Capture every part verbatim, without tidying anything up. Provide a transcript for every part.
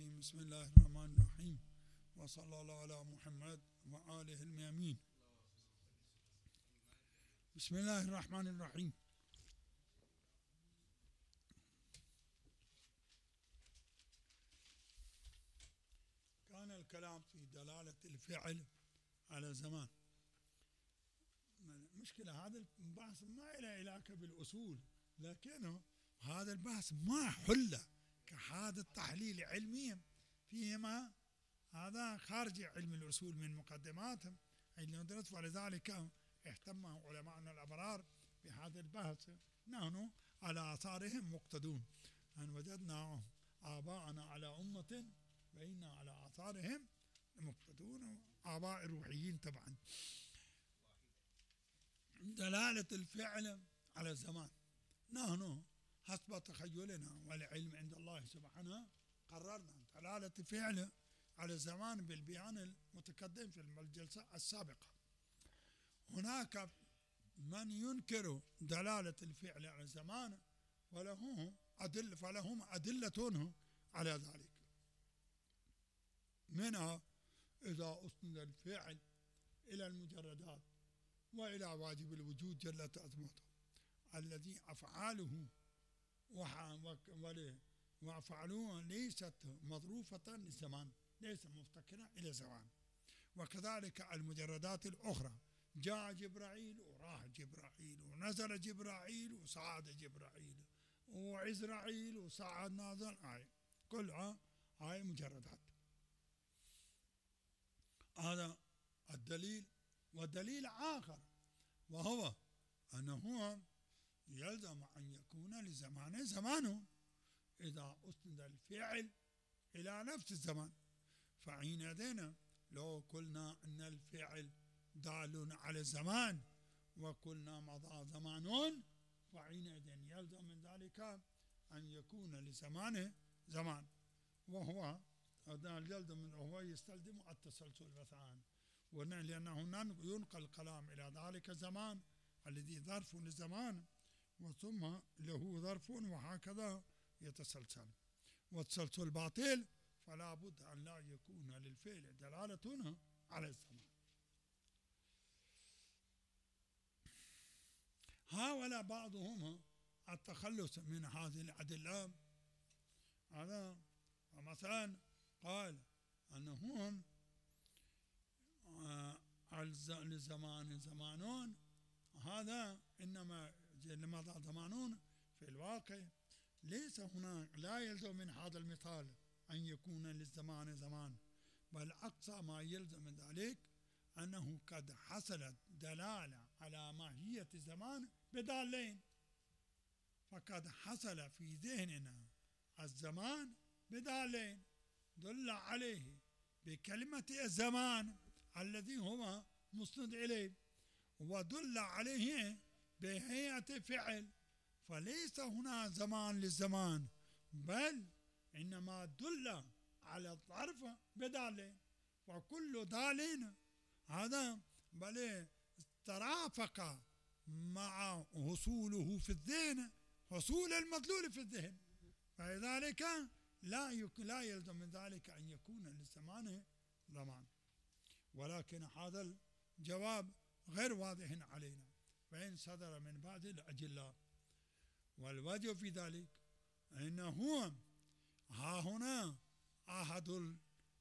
الرجيم. بسم الله الرحمن الرحيم، وصلى الله على محمد وآله الميامين. بسم الله الرحمن الرحيم. كان الكلام في دلالة الفعل على زمان. المشكلة هذا البحث ما له علاقة بالأصول، لكنه هذا البحث ما حل كهذا التحليل علميا فيما هذا خارج علم الأصول من مقدماتهم اللي ندرس، ولذلك اهتم علماءنا الأبرار بهذا البحث. نحن على آثارهم مقتدون، أن وجدنا آباءنا على أمة وإنا على آثارهم مقتدون، آباء روحيين طبعا. دلالة الفعل على الزمان، نحن حسب تخيلنا والعلم عند الله سبحانه قررنا دلالة الفعل على الزمان بالبيان المتقدم في الجلسة السابقة. هناك من ينكر دلالة الفعل على الزمان وله أدلة، فلهم أدلة على ذلك. منها إذا أسند الفعل إلى المجردات وإلى واجب الوجود جل عظمته الذي أفعاله وأفعاله ليست مظروفة للزمان، ليس مفتكرة إلى زمان. وكذلك المجردات الأخرى، جاء جبرائيل وراح جبرائيل ونزل جبرائيل وصعد جبرائيل وعزرائيل وصعد نازل، آية كلها آية مجردات. هذا الدليل. ودليل آخر وهو أنه يلزم أن يكون لزمان زمانه إذا أسند الفعل إلى نفس الزمان، فحينئذ لو قلنا أن الفعل دال على الزمان وقلنا مضى زمان، فحينئذ يلزم من ذلك أن يكون لزمانه زمان، وهو يلزم وهو يستلزم التسلسل مثلا، لأنه ينقل الكلام إلى ذلك الزمان الذي ظرف للزمان وثم له ظرف وهكذا يتسلسل. والتسلسل باطل، فلا بد أن لا يكون للفعل دلالة على الزمان. حاول بعضهم التخلص من هذه الأدلة، هذا مثلا قال أنهم للزمان زمانون، هذا إنما لماذا زمانون في الواقع ليس هناك، لا يلزم من هذا المثال أن يكون للزمان زمان، بل أقصى ما يلزم من ذلك أنه قد حصلت دلالة على ماهية الزمان بدالين، فقد حصل في ذهننا الزمان بدالين دل عليه بكلمة الزمان الذي هو مسند إليه، ودل عليه بهيئة فعل، فليس هنا زمان للزمان، بل إنما دل على الظرف بدالين، وكل دالين هذا بل ترافق مع حصوله في الذهن حصول المدلول في الذهن، فلذلك لا لا يلزم من ذلك أن يكون للزمان زمان. ولكن هذا الجواب غير واضح علينا، فإن صدر من بعض الأجلاء، والوجه في ذلك أنه ها هنا أحد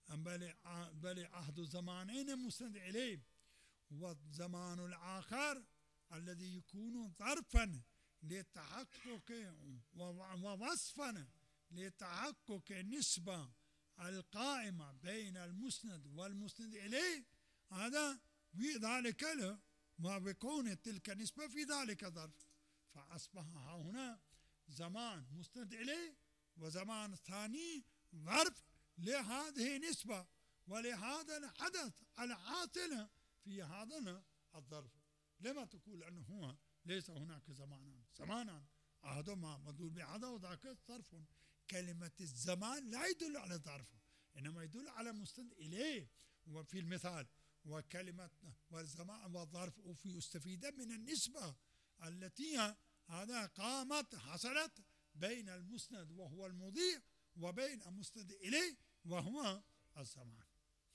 بل أحد زمانين مسند إليه، والزمان الآخر الذي يكون ظرفا لتحقق ووصفا لتحقق النسبة القائمة بين المسند والمسند إليه، هذا في ذلك له ما بكون تلك النسبة في ذلك ظرف، فأصبح هنا زمان مسند إليه وزمان ثاني ظرف لهذه النسبة ولهذا الحدث الحاصل في هذا الظرف. لما تقول أنه هو ليس هناك زمانا زمانا أحدهما مدلول بهذا وذاك ظرف؟ كلمة الزمان لا يدل على ظرف، إنما يدل على مستند إليه وفي المثال، وكلمة والزمان والظرف وفي يستفيد من النسبة التي هذا قامت حصلت بين المسند وهو المضيء وبين المسند إليه وهو الزمان.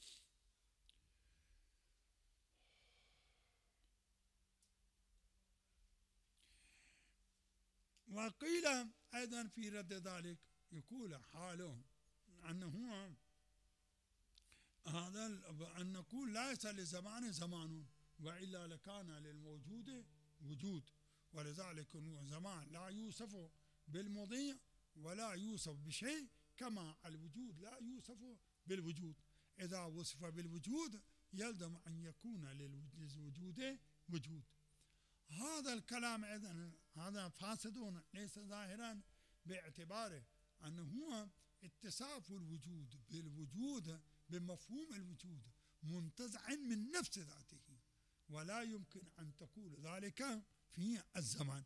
وقيل أيضا في رد ذلك يقول حاله أنه هذا أن نقول ليس للزمان زمان وإلا لكان للموجود وجود، ولذلك الزمان لا يوصف بالمضي ولا يوصف بشيء، كما الوجود لا يوصف بالوجود. إذا وصف بالوجود يلزم أن يكون للوجود وجود. هذا الكلام إذن هذا فاسد ليس ظاهرا، باعتباره أنه هو اتصاف الوجود بالوجود بمفهوم الوجود منتزع من نفس ذاته، ولا يمكن أن تقول ذلك في الزمان.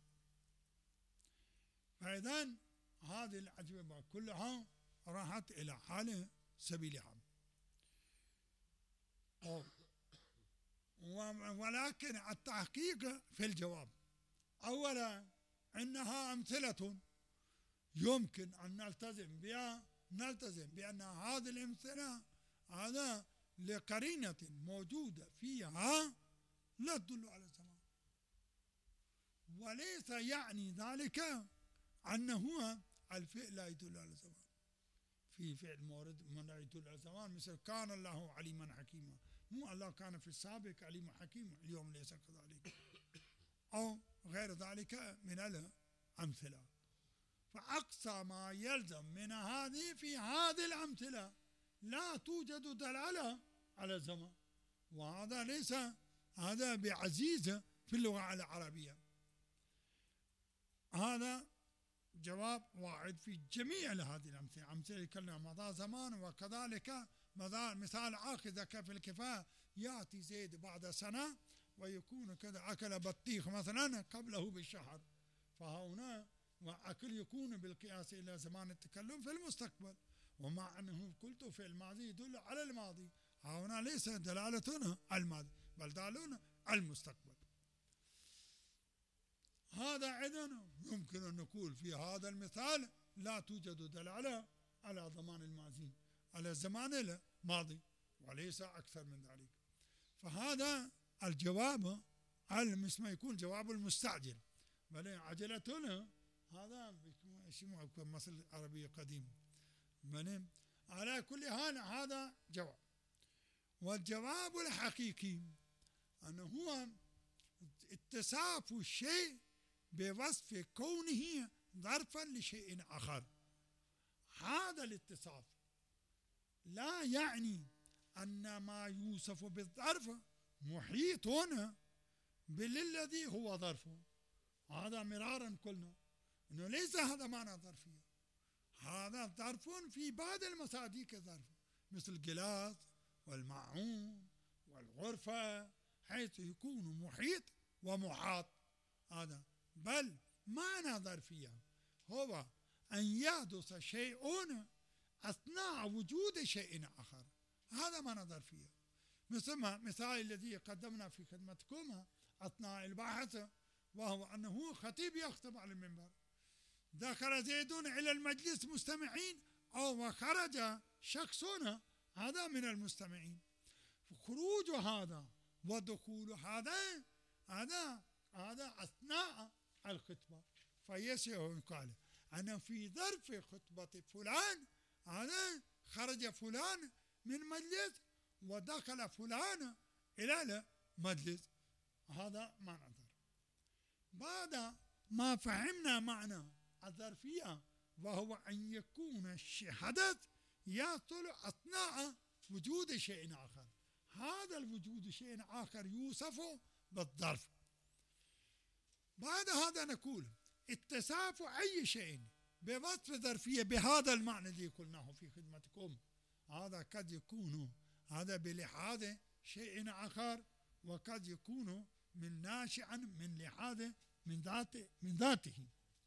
فإذن هذه الأجوبة كلها راحت إلى حال سبيلها. ولكن التحقيق في الجواب أولا أنها أمثلة يمكن أن نلتزم بها، نلتزم بأن هذه الأمثلة هذا لقرينة موجودة فيها لا تدل على الزمان، وليس يعني ذلك أنه الفعل لا يدل على الزمان. في فعل مورد من لا يدل على الزمان، مثل كان الله عليما حكيما، مو الله كان في السابق عليم حكيم، اليوم ليس كذلك، أو غير ذلك من الأمثلة. فأقصى ما يلزم من هذه في هذه الأمثلة لا توجد دلالة على الزمان، وهذا ليس هذا بعزيز في اللغة العربية. هذا جواب واحد في جميع هذه الأمثلة. أمثلة كلمة مضى زمان، وكذلك مضى مثال آخر في الكفاية، يأتي زيد بعد سنة ويكون كذا أكل بطيخ مثلا قبله بالشهر، فهنا وأكل يكون بالقياس إلى زمان التكلم في المستقبل، ومع أنه قلت في الماضي يدل على الماضي، هنا ليس دلالتنا على الماضي بل دلالتنا على المستقبل. هذا أيضا يمكن أن نقول في هذا المثال لا توجد دلالة على زمان الماضي، على الزمان الماضي، وليس أكثر من ذلك. فهذا الجواب على مثل ما يكون جواب المستعجل، بل عجلتنا هذا اسمه مثل عربي قديم. بل على كل حال هذا جواب. والجواب الحقيقي أنه هو اتصاف الشيء بوصف كونه ظرفا لشيء آخر. هذا الاتصاف لا يعني أن ما يوصف بالظرف محيط بالذي هو ظرفه. هذا مرارا قلنا أنه ليس هذا معنى ظرفية، هذا ظرف في بعض المصادق ظرف، مثل الجلاس والماعون والغرفة، حيث يكون محيط ومحاط. هذا بل معنى ظرفية هو أن يحدث شيء أثناء وجود شيء آخر، هذا معنى ظرفية. مثل ما مثال الذي قدمنا في خدمتكم أثناء البحث، وهو أنه خطيب يخطب على المنبر، دخل زيد إلى المجلس مستمعين أو وخرج شخص هذا من المستمعين. خروج هذا ودخول هذا هذا هذا أثناء الخطبة، فيسير قال أنا في ظرف خطبة فلان هذا خرج فلان من مجلس ودخل فلان إلى المجلس، هذا معنى ظرف. بعد ما فهمنا معنى الظرفية، وهو أن يكون الحدث يحصل أثناء وجود شيء آخر، هذا الوجود شيء آخر يوصف بالظرف. بعد هذا نقول اتصاف أي شيء بوصف ظرفية بهذا المعنى الذي قلناه في خدمتكم، هذا قد يكون هذا بلحاظ شيء آخر، وقد يكون من ناشئا من لحاظ من ذاته من ذاته.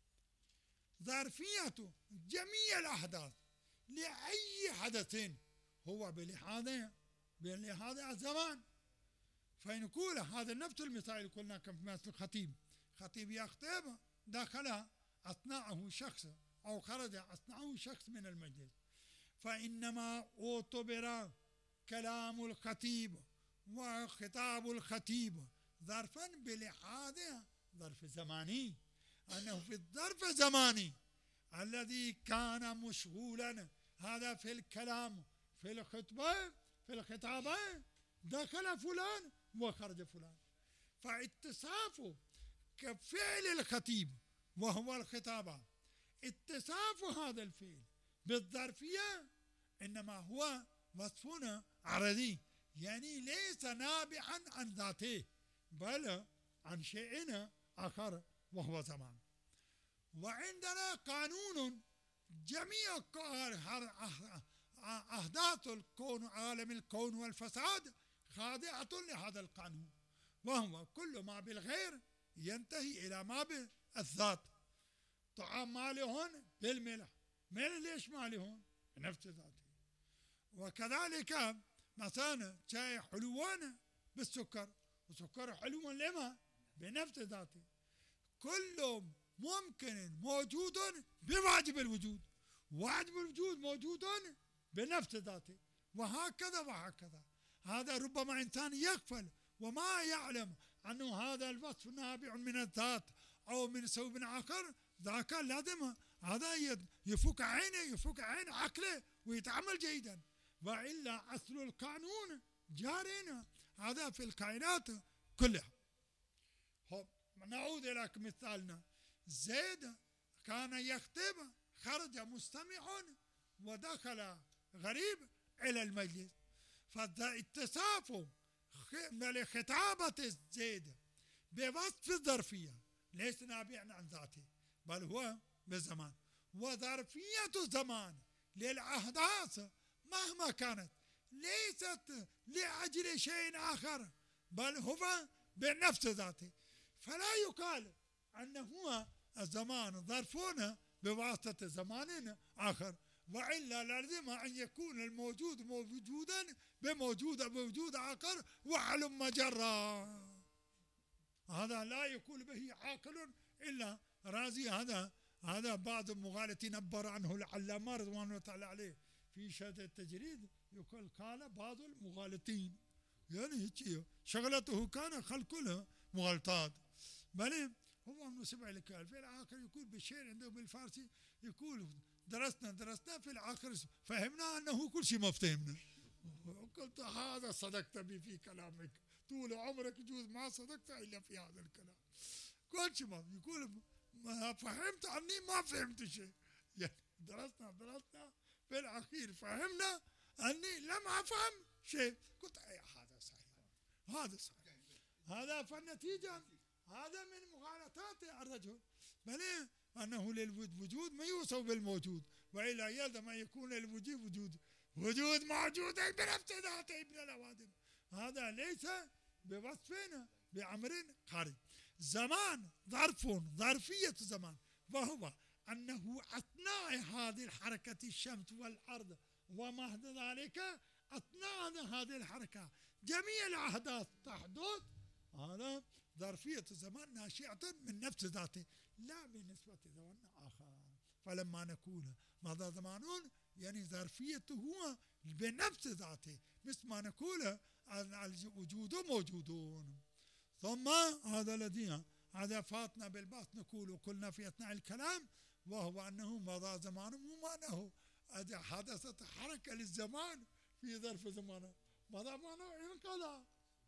ظرفية جميع الأحداث لأي حدث هو بلحاظ بلحاظ الزمان. فنقول هذا نفس المثال اللي قلنا كم مثل الخطيب، خطيب يخطب دخل أثناءه شخص أو خرج أثناءه شخص من المجلس، فإنما اعتبر كلام الخطيب وخطاب الخطيب ظرفا بلحاظ ظرف زماني، أنه في الظرف الزماني الذي كان مشغولا هذا في الكلام في الخطبة في الخطابة دخل فلان وخرج فلان، فاتصافه كفعل الخطيب وهو الخطابة، اتصاف هذا الفعل بالظرفية إنما هو وصف عرضي، يعني ليس نابعا عن ذاته بل عن شيء آخر وهو زمان. وعندنا قانون جميع أحداث الكون عالم الكون والفساد خاضعة لهذا القانون، وهو كل ما بالغير ينتهي إلى ما بالذات. طعام مالهون بالملح، ملح ليش مالهون؟ بنفس ذاته. وكذلك مثلا شاي حلوان بالسكر، وسكر حلو لما بنفس ذاته. كل ممكن موجود بواجب الوجود، واجب الوجود موجود بنفس ذاته، وهكذا وهكذا. هذا ربما إنسان يغفل وما يعلم أنه هذا الوصف نابع من الذات أو من سبب آخر، ذاك لازم هذا يفك عينه يفك عين عقله ويتعامل جيدا، وإلا أصل القانون جارينا هذا في الكائنات كلها. نعود إلى مثالنا، زيد كان يخطب، خرج مستمع ودخل غريب إلى المجلس، فاتصاف لخطابة زيد بوصف الظرفية ليس نابعا عن ذاته بل هو بالزمان، وظرفية الزمان للأحداث مهما كانت ليست لأجل شيء آخر بل هو بنفس ذاته، فلا يقال أنه هو الزمان ظرفون بواسطة زمان آخر، وإلا لازم أن يكون الموجود موجودا بموجود بوجود آخر وعلم مجرى. هذا لا يقول به عاقل إلا رازي. هذا هذا بعض المغالطين عبر عنه العلامة رضوان الله تعالى عليه في شهادة التجريد، يقول قال بعض المغالطين، يعني شغلته كان خلق مغالطات، بل هو نسبة لك في الآخر يقول بالشعر عنده بالفارسي يقول درسنا درسنا في الآخر فهمنا أنه كل شيء ما فهمنا. قلت هذا صدقت بي في كلامك، طول عمرك يجوز ما صدقت إلا في هذا الكلام. كل شيء ما يقول ما فهمت عني ما فهمت شيء، يعني درسنا درسنا في الأخير فهمنا أني لم أفهم شيء. قلت أي هذا صحيح هذا صحيح، هذا فالنتيجة هذا من مغالطات الرجل، بل أنه للوجود ما يوصف بالموجود، وإلا يلزم أن يكون للوجود وجود وجود موجود بنفس ذاته ابن الأوادم، هذا ليس بوصفنا بأمر خارج. زمان ظرف ظرفية زمان، وهو أنه أثناء هذه الحركة الشمس والأرض وما ذلك أثناء هذه الحركة جميع الأحداث تحدث، هذا ظرفية الزمان ناشئة من نفس ذاته لا بالنسبة لزمان آخر. فلما نقول ماذا زمان يعني ظرفيته هو بنفس ذاته، مثل ما نقول الوجود موجودون. ثم هذا الذي هذا فاتنا بالبحث نقول وقلنا في أثناء الكلام، وهو أنه مضى زمان ومعناه حدثت حركة للزمان في ظرف زمانه، ماذا معناه انقضى،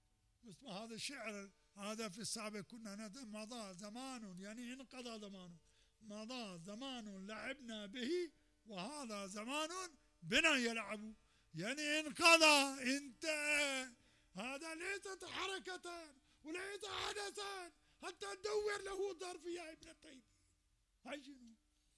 مثل هذا الشعر هذا في السابق كنا مضى زمان يعني انقضى زمانه، مضى زمان لعبنا به وهذا زمان بنا يلعب، يعني انقضى انتهى، هذا ليست حركة وليس حدثا حتى ندور له ظرف يا ابن الطيب. هاي شنو؟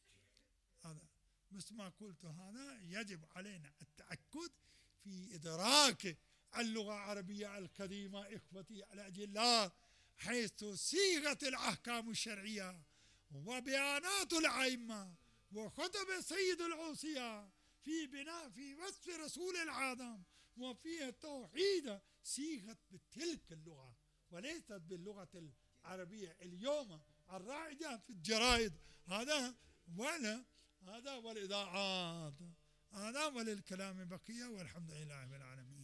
هذا مثل ما قلت هذا يجب علينا التأكد في إدراك اللغة العربية القديمة إخوتي الأجلاء، حيث صيغة الأحكام الشرعية وبيانات الأئمة وخطب سيد الأوصياء في بناء في وصف رسول العالم وفي التوحيد صيغت بتلك اللغة وليست باللغة العربية اليوم الرائجة في الجرائد هذا ولا هذا والإذاعات هذا وللكلام بقية، والحمد لله رب العالمين.